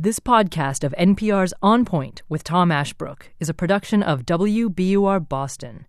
This podcast of NPR's On Point with Tom Ashbrook is a production of WBUR Boston.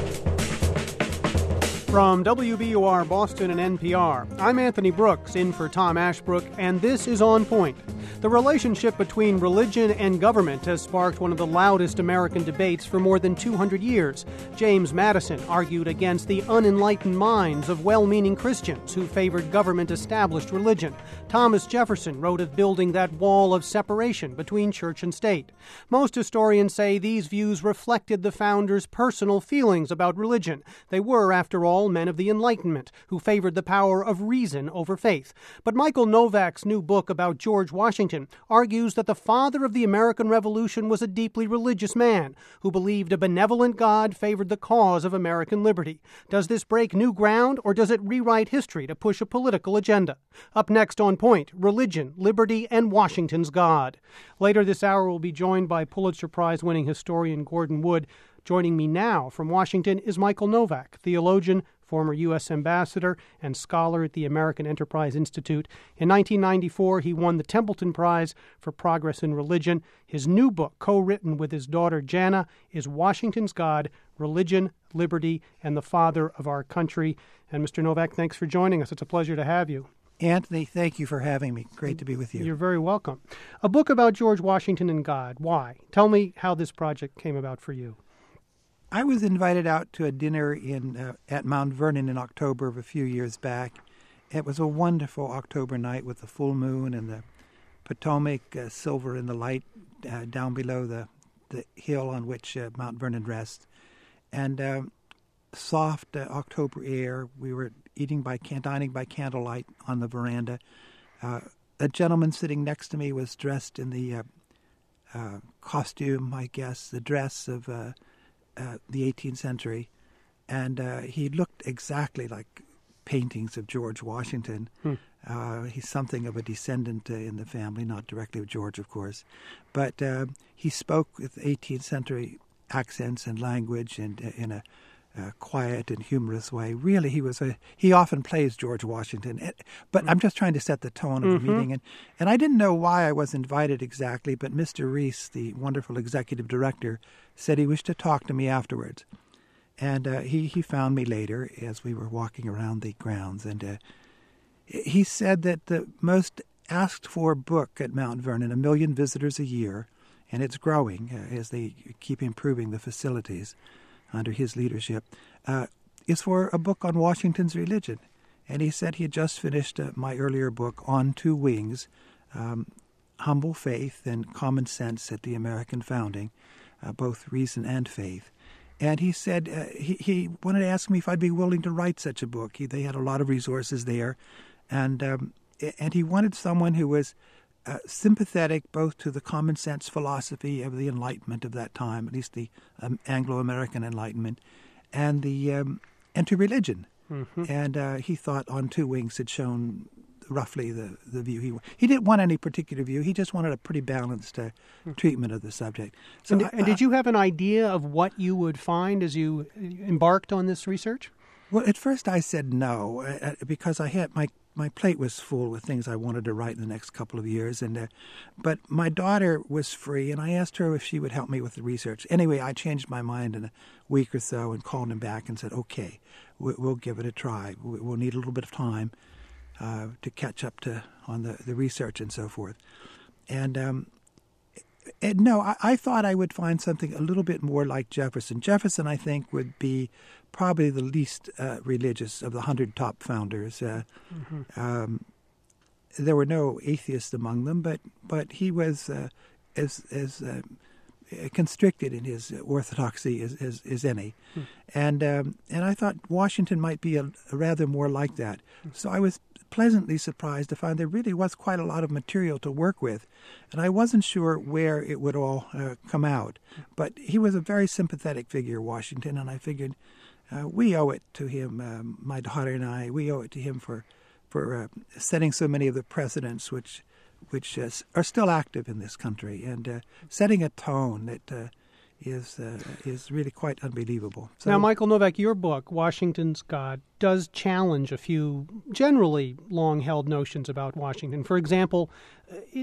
From WBUR Boston and NPR, I'm Anthony Brooks, in for Tom Ashbrook, and this is On Point. The relationship between religion and government has sparked one of the loudest American debates for more than 200 years. James Madison argued against the unenlightened minds of well-meaning Christians who favored government-established religion. Thomas Jefferson wrote of building that wall of separation between church and state. Most historians say these views reflected the founders' personal feelings about religion. They were, after all, men of the Enlightenment who favored the power of reason over faith. But Michael Novak's new book about George Washington argues that the father of the American Revolution was a deeply religious man who believed a benevolent God favored the cause of American liberty. Does this break new ground, or does it rewrite history to push a political agenda? Up next on Point, religion, liberty, and Washington's God. Later this hour, we'll be joined by Pulitzer Prize-winning historian Gordon Wood. Joining me now from Washington is Michael Novak, theologian, former U.S. ambassador, and scholar at the American Enterprise Institute. In 1994, he won the Templeton Prize for Progress in Religion. His new book, co-written with his daughter Jana, is Washington's God, Religion, Liberty, and the Father of Our Country. And Mr. Novak, thanks for joining us. It's a pleasure to have you. Anthony, thank you for having me. Great to be with you. You're very welcome. A book about George Washington and God. Why? Tell me how this project came about for you. I was invited out to a dinner at Mount Vernon in October of a few years back. It was a wonderful October night with the full moon and the Potomac silver in the light down below the hill on which Mount Vernon rests. And soft October air. We were dining by candlelight on the veranda. A gentleman sitting next to me was dressed in the costume, I guess, the dress of the 18th century, and he looked exactly like paintings of George Washington. He's something of a descendant in the family, not directly of George, of course, but he spoke with 18th century accents and language and in a quiet and humorous way. Really, he often plays George Washington. But I'm just trying to set the tone of the meeting. And I didn't know why I was invited exactly, but Mr. Reese, the wonderful executive director, said he wished to talk to me afterwards. And he found me later as we were walking around the grounds. And he said that the most asked for book at Mount Vernon, 1 million visitors a year, and it's growing as they keep improving the facilities under his leadership, is for a book on Washington's religion. And he said he had just finished my earlier book, On Two Wings, Humble Faith and Common Sense at the American Founding, both reason and faith. And he said he wanted to ask me if I'd be willing to write such a book. They had a lot of resources there, and he wanted someone who was sympathetic both to the common sense philosophy of the Enlightenment of that time, at least the Anglo-American Enlightenment, and to religion. And he thought On Two Wings had shown roughly the view he didn't want any particular view. He just wanted a pretty balanced treatment of the subject. So, and did you have an idea of what you would find as you embarked on this research? Well, at first I said no, because I had my plate was full with things I wanted to write in the next couple of years. But my daughter was free, and I asked her if she would help me with the research. Anyway, I changed my mind in a week or so and called him back and said, okay, we'll give it a try. We'll need a little bit of time to catch up on the research and so forth. And no, I thought I would find something a little bit more like Jefferson. Jefferson, I think, would be probably the least religious of the 100 top founders. There were no atheists among them, but he was as constricted in his orthodoxy as any. And I thought Washington might be a rather more like that. So I was pleasantly surprised to find there really was quite a lot of material to work with, and I wasn't sure where it would all come out. But he was a very sympathetic figure, Washington, and I figured we owe it to him, my daughter and I, we owe it to him for setting so many of the precedents which are still active in this country, and setting a tone that is really quite unbelievable. So, now, Michael Novak, your book, Washington's God, does challenge a few generally long-held notions about Washington. For example,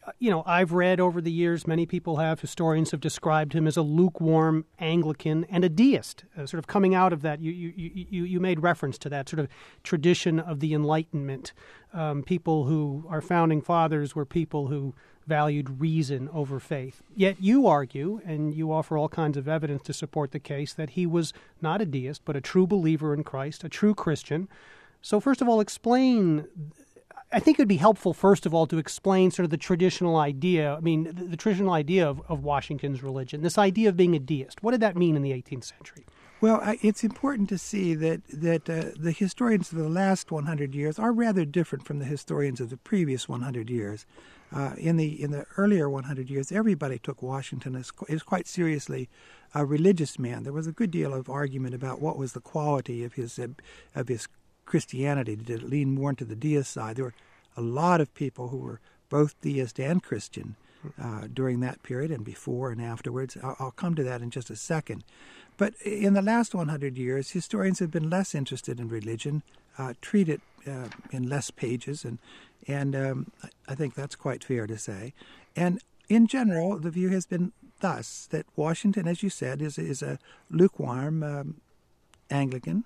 I've read over the years, many people have, historians have described him as a lukewarm Anglican and a deist, sort of coming out of that. You made reference to that sort of tradition of the Enlightenment. People who our founding fathers were people who valued reason over faith. Yet you argue, and you offer all kinds of evidence to support the case, that he was not a deist, but a true believer in Christ, a true Christian. So first of all, explain. I think it would be helpful, first of all, to explain sort of the traditional idea, the traditional idea of Washington's religion, this idea of being a deist. What did that mean in the 18th century? Well, it's important to see that the historians of the last 100 years are rather different from the historians of the previous 100 years. In the earlier 100 years, everybody took Washington as quite seriously a religious man. There was a good deal of argument about what was the quality of his Christianity. Did it lean more into the deist side? There were a lot of people who were both deist and Christian during that period and before and afterwards. I'll come to that in just a second. But in the last 100 years, historians have been less interested in religion, treat it in less pages, and I think that's quite fair to say. And in general, the view has been thus, that Washington, as you said, is a lukewarm Anglican,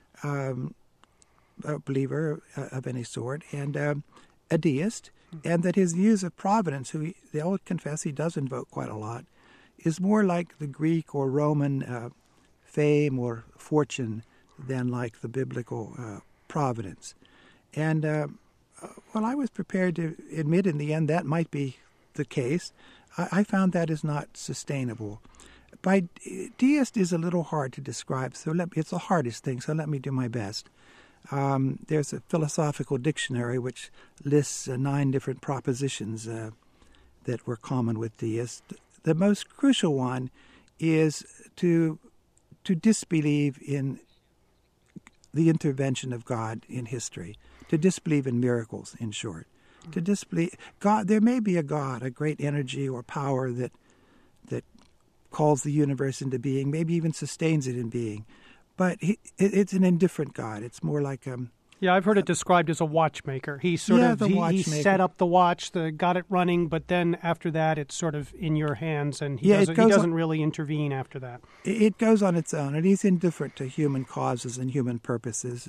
a believer of any sort, and a deist, and that his views of providence, they'll confess he does invoke quite a lot, is more like the Greek or Roman fame or fortune than like the biblical providence. And while I was prepared to admit in the end that might be the case, I found that is not sustainable. By deist is a little hard to describe, so it's the hardest thing, so let me do my best. There's a philosophical dictionary which lists 9 different propositions that were common with deists. The most crucial one is to disbelieve in the intervention of God in history, to disbelieve in miracles, in short. To disbelieve God, there may be a God, a great energy or power that calls the universe into being, maybe even sustains it in being. But it's an indifferent God. It's more like I've heard it described as a watchmaker. He set up the watch, got it running, but then after that, it's sort of in your hands, and he doesn't really intervene after that. It goes on its own, and he's indifferent to human causes and human purposes.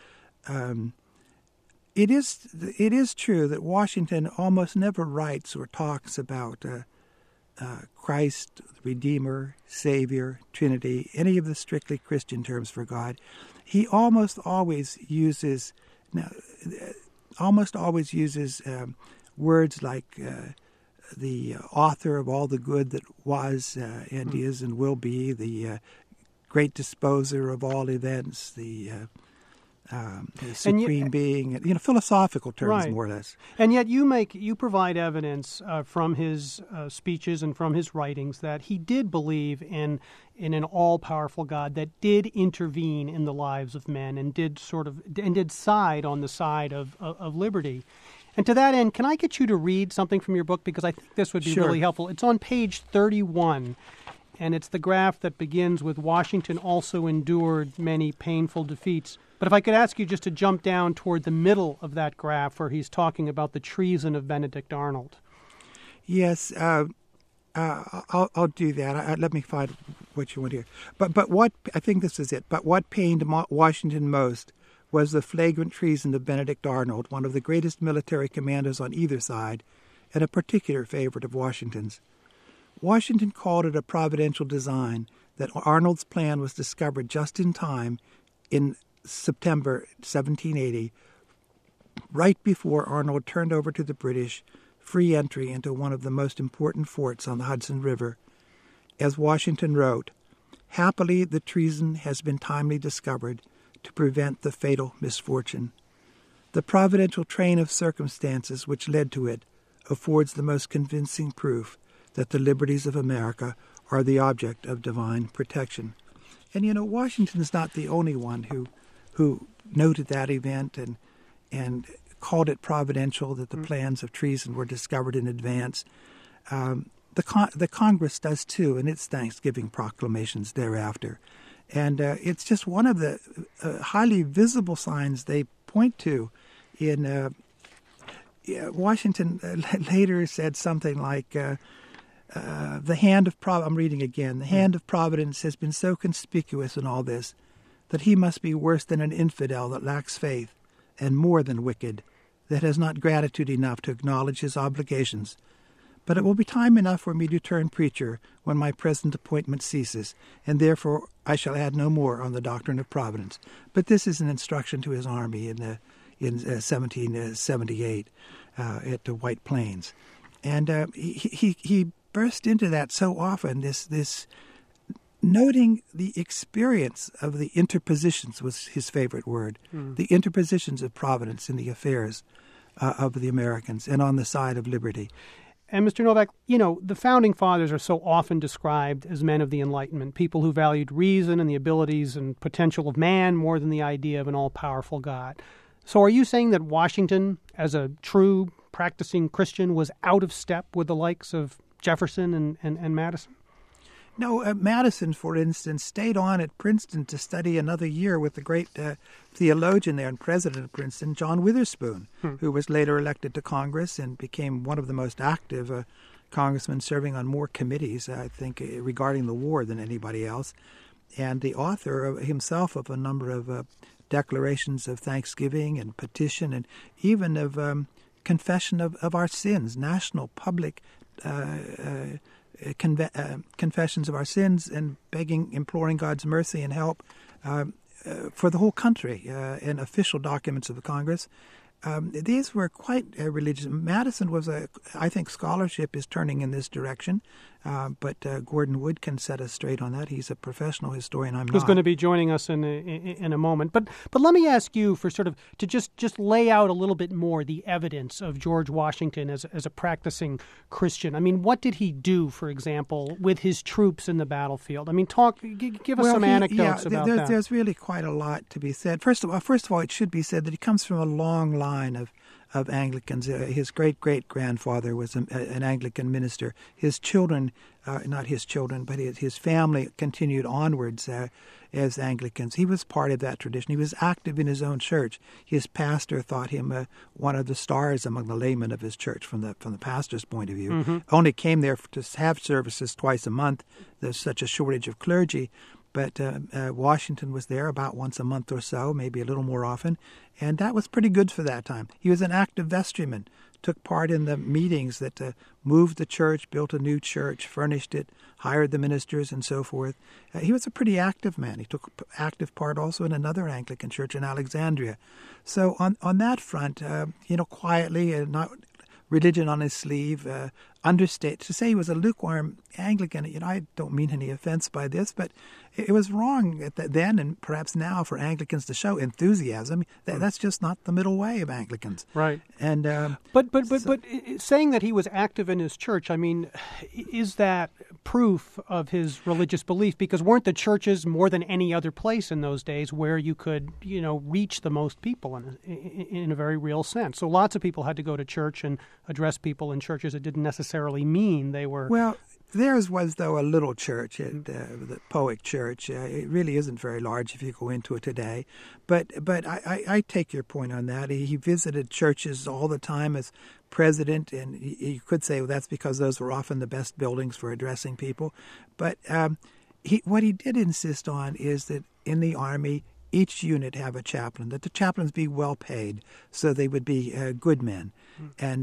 It is true that Washington almost never writes or talks about Christ, Redeemer, Savior, Trinity, any of the strictly Christian terms for God. He almost always uses words like the author of all the good that was and is and will be, the great disposer of all events, the supreme being, philosophical terms, right, more or less. And yet you provide evidence from his speeches and from his writings that he did believe in an all-powerful God that did intervene in the lives of men and did side on the side of liberty. And to that end, can I get you to read something from your book, because I think this would be really helpful. It's on page 31. And it's the graph that begins with Washington also endured many painful defeats. But if I could ask you just to jump down toward the middle of that graph where he's talking about the treason of Benedict Arnold. Yes, I'll do that. Let me find what you want here. But what, I think this is it. But what pained Washington most was the flagrant treason of Benedict Arnold, one of the greatest military commanders on either side, and a particular favorite of Washington's. Washington called it a providential design that Arnold's plan was discovered just in time in September 1780, right before Arnold turned over to the British free entry into one of the most important forts on the Hudson River. As Washington wrote, "Happily the treason has been timely discovered to prevent the fatal misfortune. The providential train of circumstances which led to it affords the most convincing proof that the liberties of America are the object of divine protection." And Washington's not the only one who noted that event and called it providential that the plans of treason were discovered in advance. The Congress does too in its Thanksgiving proclamations thereafter. And it's just one of the highly visible signs they point to in Washington later said something like, the hand of I'm reading again, the hand of Providence has been so conspicuous in all this that he must be worse than an infidel that lacks faith, and more than wicked, that has not gratitude enough to acknowledge his obligations. But it will be time enough for me to turn preacher when my present appointment ceases, and therefore I shall add no more on the doctrine of Providence. But this is an instruction to his army in 1778 at the White Plains. And he burst into that so often, this noting the experience of the interpositions was his favorite word, the interpositions of Providence in the affairs of the Americans and on the side of liberty. And Mr. Novak, the Founding Fathers are so often described as men of the Enlightenment, people who valued reason and the abilities and potential of man more than the idea of an all-powerful God. So are you saying that Washington, as a true practicing Christian, was out of step with the likes of Jefferson and Madison? No, Madison, for instance, stayed on at Princeton to study another year with the great theologian there and president of Princeton, John Witherspoon, who was later elected to Congress and became one of the most active congressmen, serving on more committees, I think, regarding the war than anybody else, and the author himself of a number of declarations of thanksgiving and petition and even of confession of our sins, national, public confessions of our sins and imploring God's mercy and help for the whole country in official documents of the Congress. These were quite religious. Madison was I think scholarship is turning in this direction, but Gordon Wood can set us straight on that. He's a professional historian. I'm not. Who's going to be joining us in a moment. But let me ask you for sort of to just lay out a little bit more the evidence of George Washington as a practicing Christian. I mean, what did he do, for example, with his troops in the battlefield? I mean, give us some anecdotes about that. There's really quite a lot to be said. First of all, it should be said that he comes from a long line of Anglicans. His great-great-grandfather was an Anglican minister. His children, not his children, but his family continued onwards as Anglicans. He was part of that tradition. He was active in his own church. His pastor thought him one of the stars among the laymen of his church from the pastor's point of view. Mm-hmm. Only came there to have services twice a month. There's such a shortage of clergy. But Washington was there about once a month or so, maybe a little more often, and that was pretty good for that time. He was an active vestryman, took part in the meetings that moved the church, built a new church, furnished it, hired the ministers, and so forth. He was a pretty active man. He took active part also in another Anglican church in Alexandria. So on that front, quietly, not religion on his sleeve, understate. To say he was a lukewarm Anglican, I don't mean any offense by this, but it was wrong then and perhaps now for Anglicans to show enthusiasm. That's just not the middle way of Anglicans. Right. And but saying that he was active in his church, I mean, is that proof of his religious belief? Because weren't the churches more than any other place in those days where you could, reach the most people in a very real sense? So lots of people had to go to church and address people in churches. It didn't necessarily mean they were... Well, theirs was, though, a little church, the Poic Church. It really isn't very large if you go into it today. But I take your point on that. He visited churches all the time as president, and you could say, well, that's because those were often the best buildings for addressing people. But what he did insist on is that in the Army, each unit have a chaplain, that the chaplains be well paid so they would be good men. And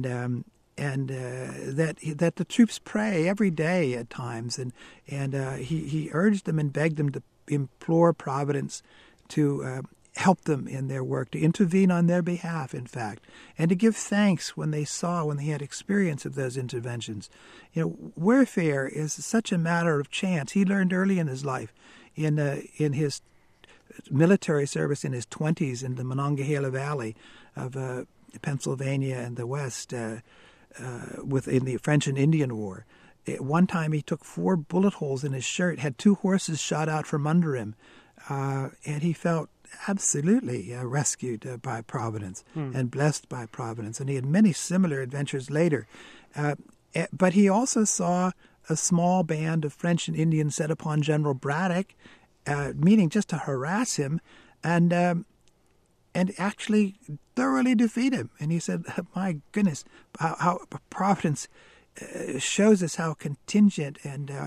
that the troops pray every day at times, and he urged them and begged them to implore Providence to help them in their work, to intervene on their behalf, in fact, and to give thanks when they had experience of those interventions. Warfare is such a matter of chance. He learned early in his life, in his military service in his 20s in the Monongahela Valley of Pennsylvania and the West. In the French and Indian War. One time he took 4 bullet holes in his shirt, had 2 horses shot out from under him, and he felt absolutely rescued by Providence and blessed by Providence. And he had many similar adventures later. But he also saw a small band of French and Indians set upon General Braddock, meaning just to harass him, and and actually thoroughly defeat him. And he said, my goodness, how Providence shows us how contingent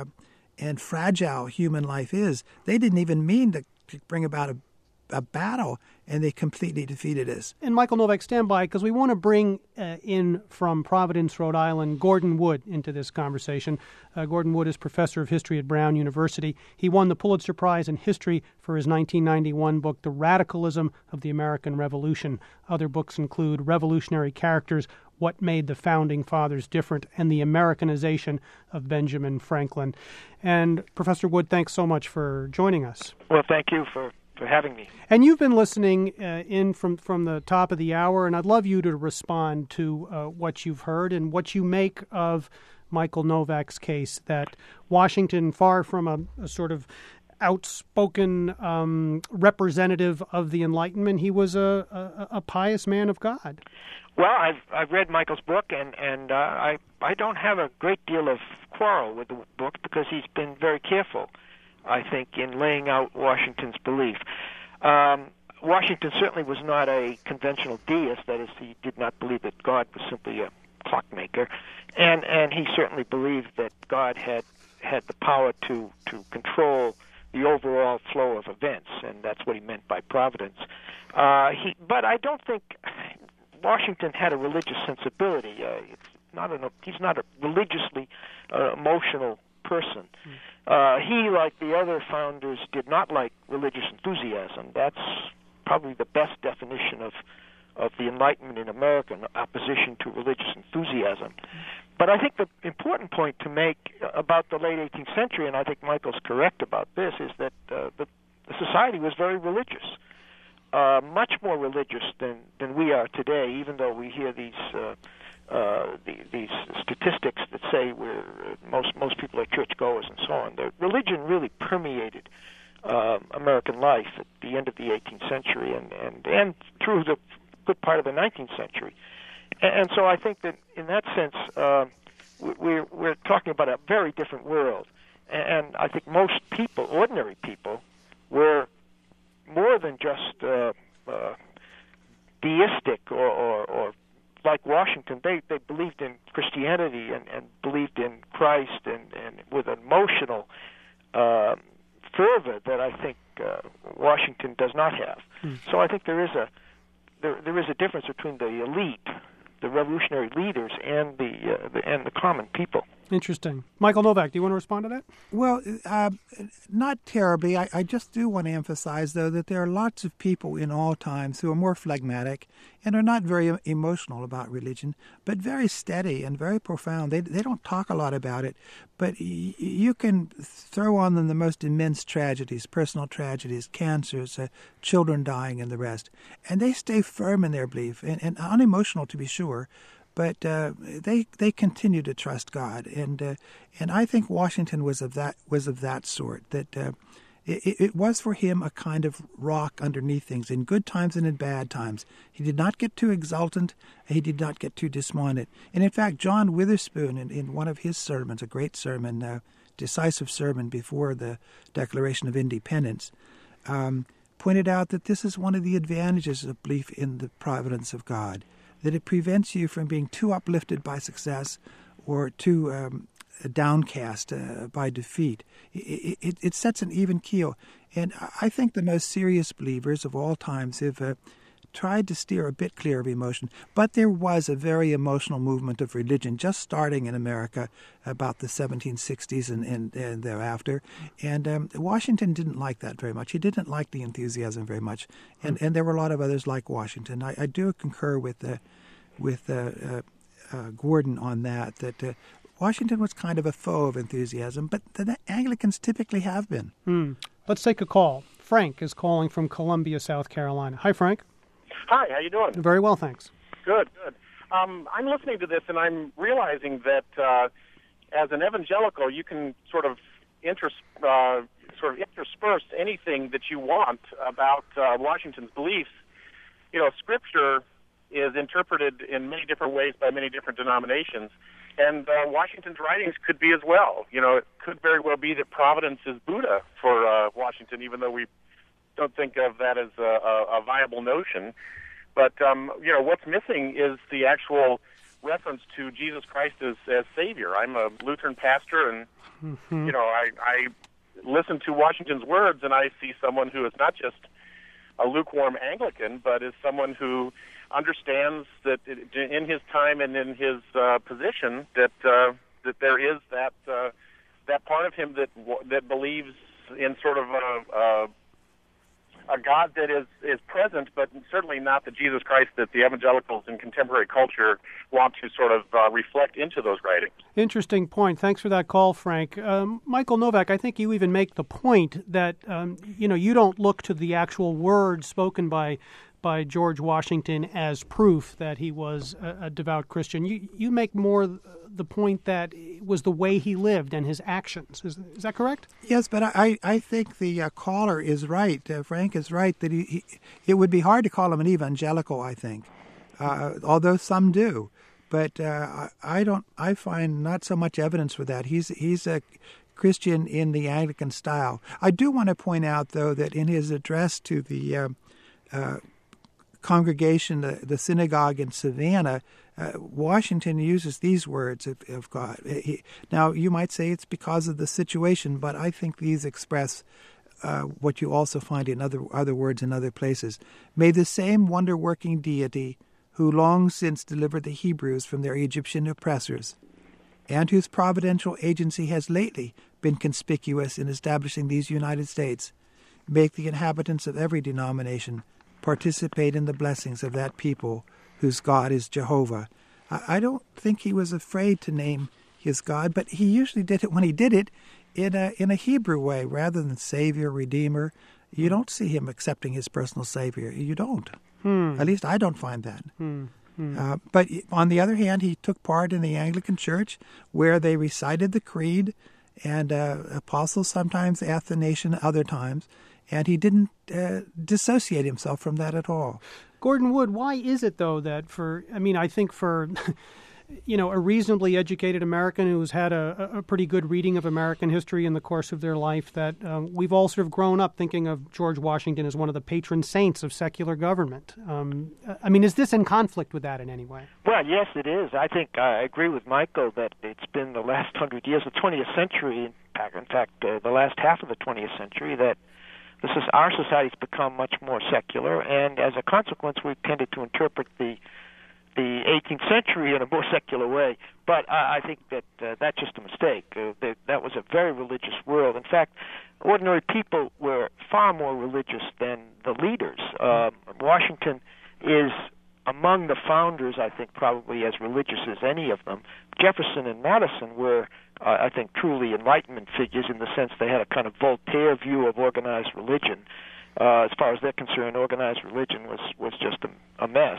and fragile human life is. They didn't even mean to bring about a battle, and they completely defeated us. And Michael Novak, stand by, because we want to bring in from Providence, Rhode Island, Gordon Wood into this conversation. Gordon Wood is professor of history at Brown University. He won the Pulitzer Prize in History for his 1991 book, The Radicalism of the American Revolution. Other books include Revolutionary Characters, What Made the Founding Fathers Different, and The Americanization of Benjamin Franklin. And Professor Wood, thanks so much for joining us. Well, thank you for having me. And you've been listening in from the top of the hour, and I'd love you to respond to what you've heard and what you make of Michael Novak's case, that Washington, far from a sort of outspoken representative of the Enlightenment, he was a pious man of God. Well, I've read Michael's book, and I don't have a great deal of quarrel with the book because he's been very careful, I think, in laying out Washington's belief. Washington certainly was not a conventional deist. That is, he did not believe that God was simply a clockmaker, and he certainly believed that God had the power to control the overall flow of events, and that's what he meant by providence. But I don't think Washington had a religious sensibility. He's not a religiously emotional person. He, like the other founders, did not like religious enthusiasm. That's probably the best definition of the Enlightenment in America, in opposition to religious enthusiasm. But I think the important point to make about the late 18th century, and I think Michael's correct about this, is that the society was very religious, much more religious than we are today, even though we hear these statistics that say most people are churchgoers and so on. The religion really permeated American life at the end of the 18th century and through the good part of the 19th century. And so I think that in that sense, we're talking about a very different world. And I think most people, ordinary people, were more than just deistic or like Washington. They believed in Christianity and believed in Christ and with emotional fervor that I think Washington does not have. So I think there is a difference between the elite, the revolutionary leaders, and the common people. Interesting. Michael Novak, do you want to respond to that? Well, not terribly. I just do want to emphasize, though, that there are lots of people in all times who are more phlegmatic and are not very emotional about religion, but very steady and very profound. They don't talk a lot about it, but you can throw on them the most immense tragedies, personal tragedies, cancers, children dying, and the rest, and they stay firm in their belief and unemotional, to be sure. But they continue to trust God, and I think Washington was of that sort. That it was for him a kind of rock underneath things, in good times and in bad times. He did not get too exultant. He did not get too despondent. And in fact, John Witherspoon, in one of his sermons, a great sermon, decisive sermon before the Declaration of Independence, pointed out that this is one of the advantages of belief in the providence of God, that it prevents you from being too uplifted by success or too downcast by defeat. It sets an even keel. And I think the most serious believers of all times have tried to steer a bit clear of emotion. But there was a very emotional movement of religion just starting in America about the 1760s and thereafter. And Washington didn't like that very much. He didn't like the enthusiasm very much. And there were a lot of others like Washington. I do concur with Gordon on that Washington was kind of a foe of enthusiasm, but the Anglicans typically have been. Let's take a call. Frank is calling from Columbia, South Carolina. Hi, Frank. Hi, how you doing? Very well, thanks. Good. I'm listening to this, and I'm realizing that as an evangelical, you can sort of intersperse anything that you want about Washington's beliefs. You know, Scripture is interpreted in many different ways by many different denominations, and Washington's writings could be as well. You know, it could very well be that Providence is Buddha for Washington, even though we don't think of that as a viable notion. But what's missing is the actual reference to Jesus Christ as Savior. I'm a Lutheran pastor, and I listen to Washington's words, and I see someone who is not just a lukewarm Anglican, but is someone who understands that in his time and in his position that there is that part of him that believes in sort of a God that is present, but certainly not the Jesus Christ that the evangelicals in contemporary culture want to sort of reflect into those writings. Interesting point. Thanks for that call, Frank. Michael Novak, I think you even make the point that you don't look to the actual words spoken by George Washington as proof that he was a devout Christian. You make more the point that it was the way he lived and his actions. Is that correct? Yes, but I think the caller is right. Frank is right that it would be hard to call him an evangelical, I think, although some do. But I find not so much evidence for that. He's a Christian in the Anglican style. I do want to point out, though, that in his address to the congregation, the synagogue in Savannah, Washington uses these words of God. Now, you might say it's because of the situation, but I think these express what you also find in other words in other places. May the same wonder-working deity who long since delivered the Hebrews from their Egyptian oppressors, and whose providential agency has lately been conspicuous in establishing these United States, make the inhabitants of every denomination participate in the blessings of that people whose God is Jehovah. I don't think he was afraid to name his God, but he usually did it when he did it in a Hebrew way rather than Savior, Redeemer. You don't see him accepting his personal Savior. You don't. At least I don't find that. But on the other hand, he took part in the Anglican Church where they recited the Creed, and apostles sometimes, Athanasian other times, and he didn't dissociate himself from that at all. Gordon Wood, why is it, though, that I think for, a reasonably educated American who's had a pretty good reading of American history in the course of their life, that we've all sort of grown up thinking of George Washington as one of the patron saints of secular government. Is this in conflict with that in any way? Well, yes, it is. I think I agree with Michael that it's been the last 100 years, the 20th century, in fact, the last half of the 20th century, that our society's become much more secular, and as a consequence, we've tended to interpret the 18th century in a more secular way. But I think that that's just a mistake. That was a very religious world. In fact, ordinary people were far more religious than the leaders. Washington is among the founders, I think, probably as religious as any of them. Jefferson and Madison were, I think, truly Enlightenment figures in the sense they had a kind of Voltaire view of organized religion. As far as they're concerned, organized religion was just a mess.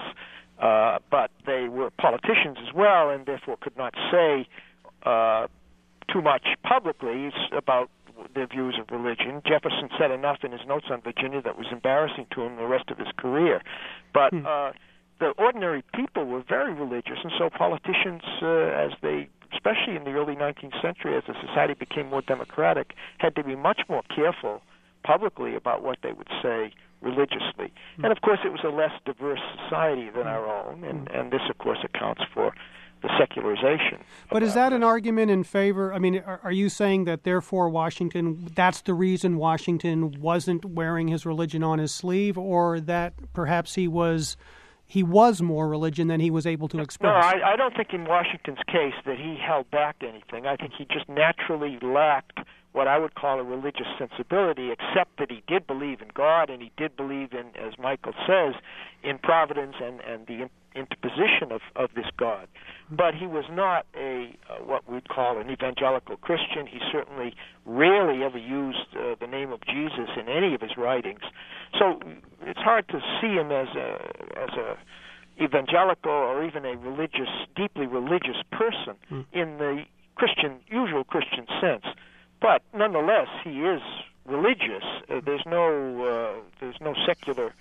But they were politicians as well, and therefore could not say too much publicly about their views of religion. Jefferson said enough in his notes on Virginia that was embarrassing to him the rest of his career. But the ordinary people were very religious, and so politicians, especially in the early 19th century, as the society became more democratic, had to be much more careful publicly about what they would say religiously. And, of course, it was a less diverse society than our own, and this, of course, accounts for the secularization. But is that an argument in favor? Are you saying that, therefore, that's the reason Washington wasn't wearing his religion on his sleeve, or that perhaps he was more religion than he was able to express? No, I don't think in Washington's case that he held back anything. I think he just naturally lacked what I would call a religious sensibility, except that he did believe in God, and he did believe in, as Michael says, in providence and the interposition of this God. But he was not what we'd call an evangelical Christian. He certainly rarely ever used the name of Jesus in any of his writings. So it's hard to see him as a evangelical or even a deeply religious person in the usual Christian sense. But nonetheless, he is religious. There's no secular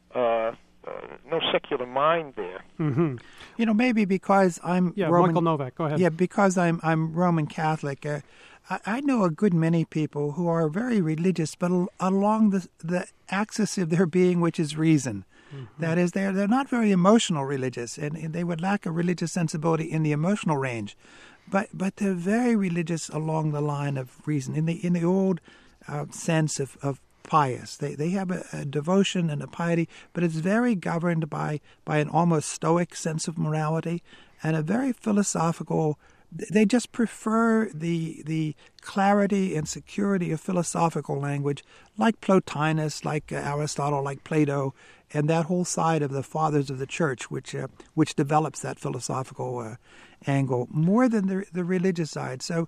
mind there. Mm-hmm. Maybe because I'm Roman. Michael Novak, go ahead. Yeah, because I'm Roman Catholic. I know a good many people who are very religious, but along the axis of their being, which is reason. Mm-hmm. That is, they're not very emotional religious, and they would lack a religious sensibility in the emotional range. But they're very religious along the line of reason, in the old sense of pious. They have a devotion and a piety, but it's very governed by an almost stoic sense of morality and a very philosophical. They just prefer the clarity and security of philosophical language, like Plotinus, like Aristotle, like Plato, and that whole side of the fathers of the church, which develops that philosophical angle more than the religious side. So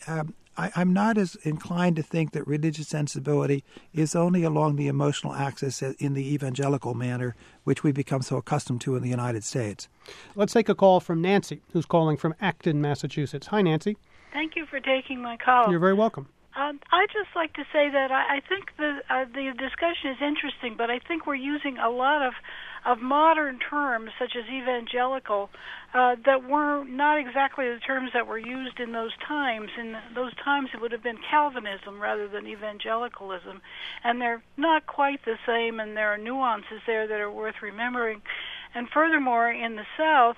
I'm not as inclined to think that religious sensibility is only along the emotional axis in the evangelical manner, which we've become so accustomed to in the United States. Let's take a call from Nancy, who's calling from Acton, Massachusetts. Hi, Nancy. Thank you for taking my call. You're very welcome. I'd just like to say that I think the discussion is interesting, but I think we're using a lot of modern terms, such as evangelical, that were not exactly the terms that were used in those times. In those times, it would have been Calvinism rather than evangelicalism, and they're not quite the same, and there are nuances there that are worth remembering. And furthermore, in the South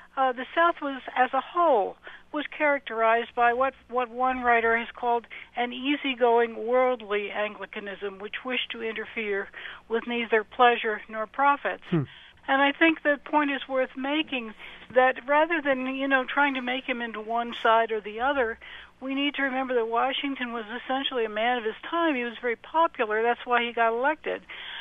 was, as a whole, was characterized by what one writer has called an easygoing worldly Anglicanism, which wished to interfere with neither pleasure nor profits. And I think the point is worth making, that rather than, trying to make him into one side or the other, we need to remember that Washington was essentially a man of his time. He was very popular. That's why he got elected.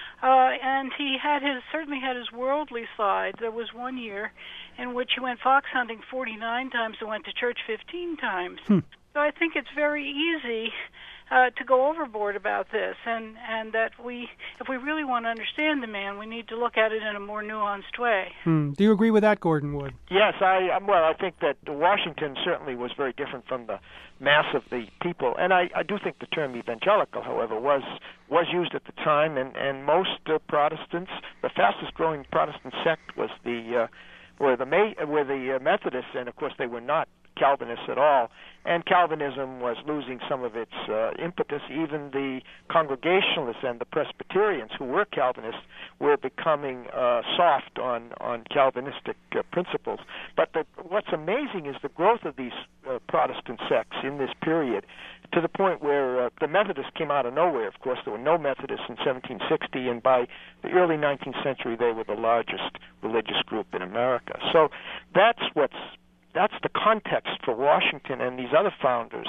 And he certainly had his worldly side. There was one year in which he went fox hunting 49 times and went to church 15 times. So I think it's very easy to go overboard about this, and that if we really want to understand the man, we need to look at it in a more nuanced way. Do you agree with that, Gordon Wood? Yes, I think that Washington certainly was very different from the mass of the people, and I do think the term evangelical, however, was used at the time, and most Protestants, the fastest growing Protestant sect was were the Methodists, and of course they were not Calvinists at all, and Calvinism was losing some of its impetus. Even the Congregationalists and the Presbyterians, who were Calvinists, were becoming soft on Calvinistic principles. But what's amazing is the growth of these Protestant sects in this period, to the point where the Methodists came out of nowhere. Of course, there were no Methodists in 1760, and by the early 19th century, they were the largest religious group in America. So that's the context for Washington and these other founders.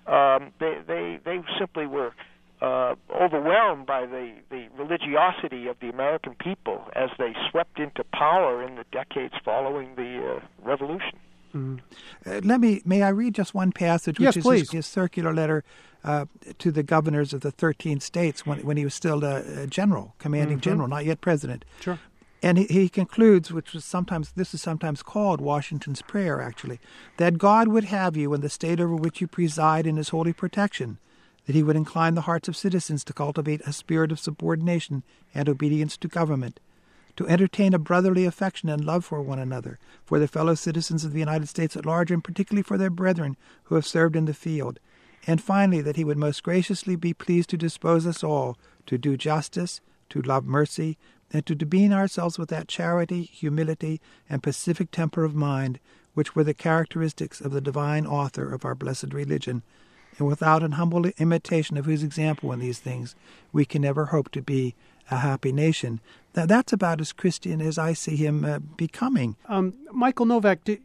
They simply were overwhelmed by the religiosity of the American people as they swept into power in the decades following the Revolution. May I read just one passage, which is his circular letter to the governors of the 13 states when he was still a general, commanding general, not yet president. Sure. And he concludes, this is sometimes called Washington's prayer, actually, that God would have you in the state over which you preside in his holy protection, that he would incline the hearts of citizens to cultivate a spirit of subordination and obedience to government, to entertain a brotherly affection and love for one another, for their fellow citizens of the United States at large, and particularly for their brethren who have served in the field, and finally that he would most graciously be pleased to dispose us all to do justice, to love mercy, and to demean ourselves with that charity, humility, and pacific temper of mind which were the characteristics of the divine author of our blessed religion, and without an humble imitation of whose example in these things we can never hope to be a happy nation. Now, that's about as Christian as I see him becoming. Michael Novak, did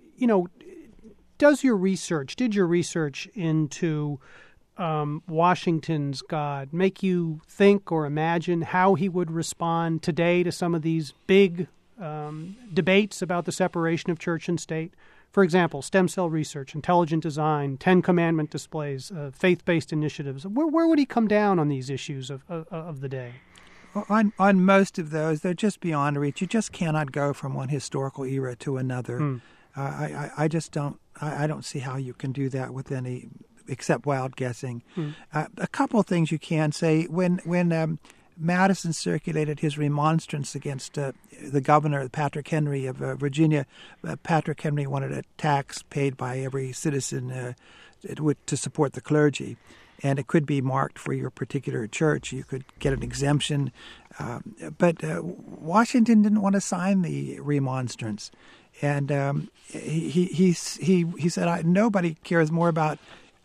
your research into Washington's God make you think or imagine how he would respond today to some of these big debates about the separation of church and state? For example, stem cell research, intelligent design, 10 Commandment displays, faith-based initiatives. Where would he come down on these issues of the day? On most of those, they're just beyond reach. You just cannot go from one historical era to another. I just don't. I don't see how you can do that with any, except wild guessing. A couple of things you can say when Madison circulated his remonstrance against the governor, Patrick Henry of Virginia. Patrick Henry wanted a tax paid by every citizen to support the clergy. And it could be marked for your particular church. You could get an exemption. But Washington didn't want to sign the remonstrance. And he said, nobody cares more about...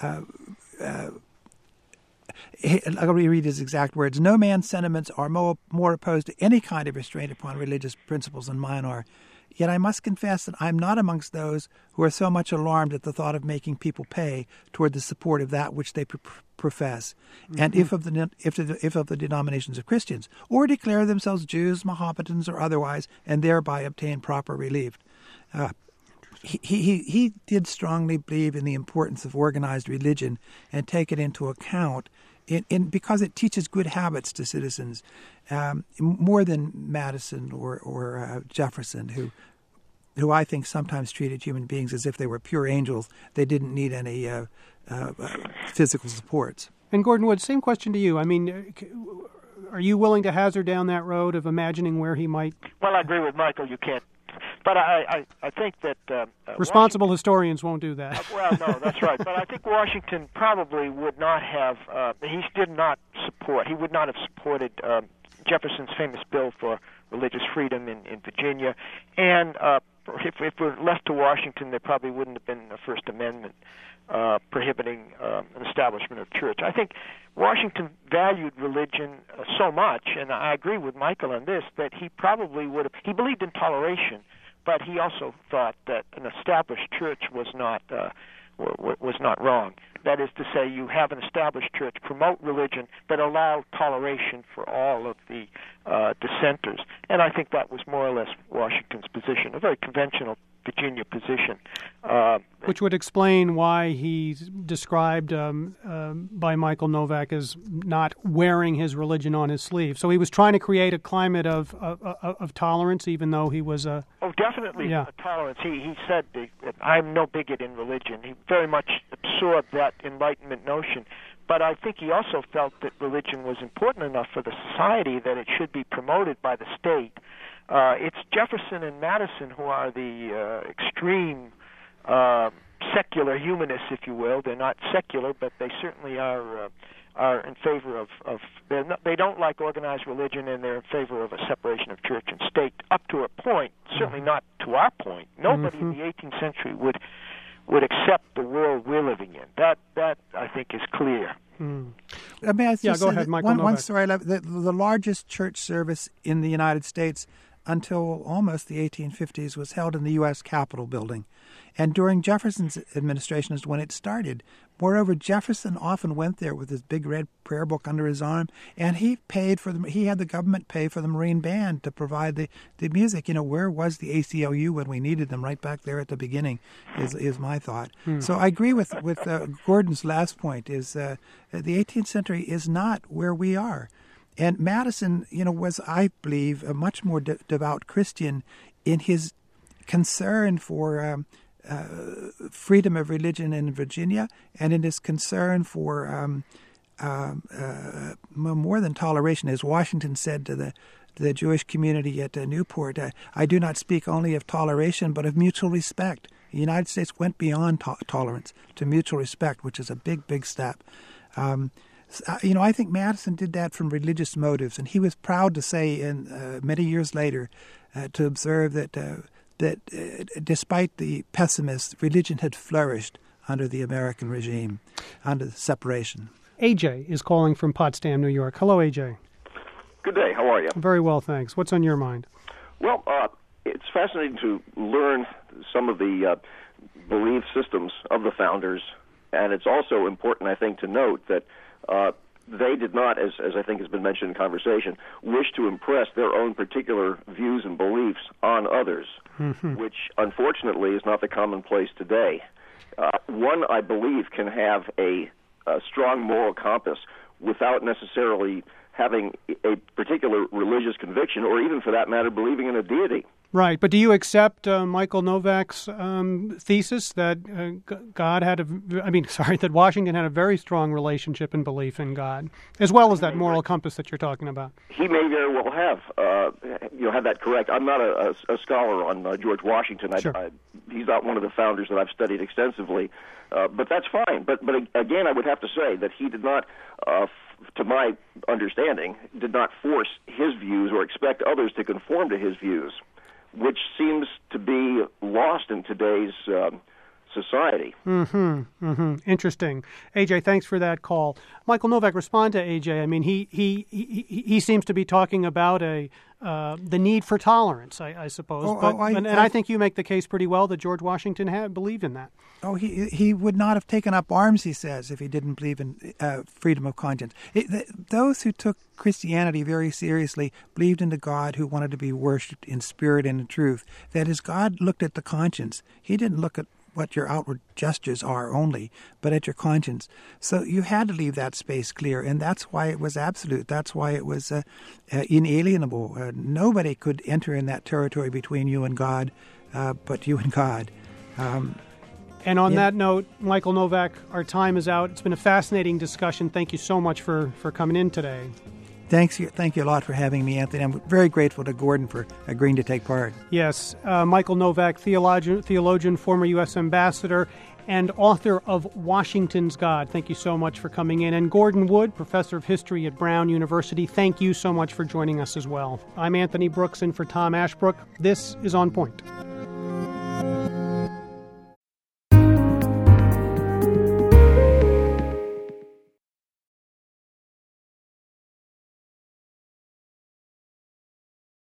Let me read his exact words. No man's sentiments are more opposed to any kind of restraint upon religious principles than mine are. Yet I must confess that I am not amongst those who are so much alarmed at the thought of making people pay toward the support of that which they profess, and if of the denominations of Christians, or declare themselves Jews, Mohammedans, or otherwise, and thereby obtain proper relief. He did strongly believe in the importance of organized religion and take it into account because it teaches good habits to citizens, more than Madison or Jefferson, who I think sometimes treated human beings as if they were pure angels. They didn't need any physical supports. And Gordon Wood, same question to you. I mean, are you willing to hazard down that road of imagining where he might... Well, I agree with Michael. You can't. But I think that... responsible historians won't do that. Well, no, that's right. But I think Washington probably would not have... he would not have supported Jefferson's famous bill for religious freedom in Virginia. And if we're left to Washington, there probably wouldn't have been a First Amendment prohibiting an establishment of church. I think Washington valued religion so much, and I agree with Michael on this, that he probably would have... He believed in toleration, but he also thought that an established church was not wrong. That is to say, you have an established church promote religion, but allow toleration for all of the dissenters. And I think that was more or less Washington's position, a very conventional Virginia position. Which would explain why he's described by Michael Novak as not wearing his religion on his sleeve. So he was trying to create a climate of tolerance, even though he was a... Oh, definitely tolerance. He said, I'm no bigot in religion. He very much absorbed that Enlightenment notion. But I think he also felt that religion was important enough for the society that it should be promoted by the state. It's Jefferson and Madison who are the extreme secular humanists, if you will. They're not secular, but they certainly are in favor of they don't like organized religion, and they're in favor of a separation of church and state up to a point, certainly not to our point. Nobody in the 18th century would accept the world we're living in. That I think is clear. I mean, go ahead, Michael. One story, the largest church service in the United States until almost the 1850s was held in the U.S. Capitol building. And during Jefferson's administration is when it started. Moreover, Jefferson often went there with his big red prayer book under his arm, and he paid for them. He had the government pay for the Marine Band to provide the music. You know, where was the ACLU when we needed them? Right back there at the beginning is my thought. So I agree with Gordon's last point, is the 18th century is not where we are. And Madison, was, I believe, a much more devout Christian in his concern for freedom of religion in Virginia, and in his concern for more than toleration. As Washington said to the Jewish community at Newport, I do not speak only of toleration, but of mutual respect. The United States went beyond tolerance to mutual respect, which is a big, big step. I think Madison did that from religious motives, and he was proud to say, many years later, to observe that despite the pessimists, religion had flourished under the American regime, under the separation. AJ is calling from Potsdam, New York. Hello, AJ. Good day. How are you? Very well, thanks. What's on your mind? Well, it's fascinating to learn some of the belief systems of the founders, and it's also important, I think, to note that they did not, as I think has been mentioned in conversation, wish to impress their own particular views and beliefs on others, which unfortunately is not the commonplace today. One, I believe, can have a strong moral compass without necessarily having a particular religious conviction, or even, for that matter, believing in a deity. Right, but do you accept Michael Novak's thesis that that Washington had a very strong relationship and belief in God, as well as that moral compass that you're talking about? He may very well have, had that correct. I'm not a scholar on George Washington. Sure. He's not one of the founders that I've studied extensively, but that's fine. But again, I would have to say that he did not, to my understanding, did not force his views or expect others to conform to his views, which seems to be lost in today's society. Interesting. AJ, thanks for that call. Michael Novak, respond to AJ. I mean, he seems to be talking about the need for tolerance, I suppose. I think you make the case pretty well that George Washington had believed in that. Oh, he would not have taken up arms, he says, if he didn't believe in freedom of conscience. Those who took Christianity very seriously believed in a God who wanted to be worshipped in spirit and in truth. That is, God looked at the conscience. He didn't look at what your outward gestures are only, but at your conscience. So you had to leave that space clear, and that's why it was absolute. That's why it was inalienable. Nobody could enter in that territory between you and God, but you and God. And on that note, Michael Novak, our time is out. It's been a fascinating discussion. Thank you so much for coming in today. Thank you a lot for having me, Anthony. I'm very grateful to Gordon for agreeing to take part. Yes, Michael Novak, theologian, former U.S. ambassador, and author of Washington's God. Thank you so much for coming in. And Gordon Wood, professor of history at Brown University, thank you so much for joining us as well. I'm Anthony Brooks in for Tom Ashbrook. This is On Point.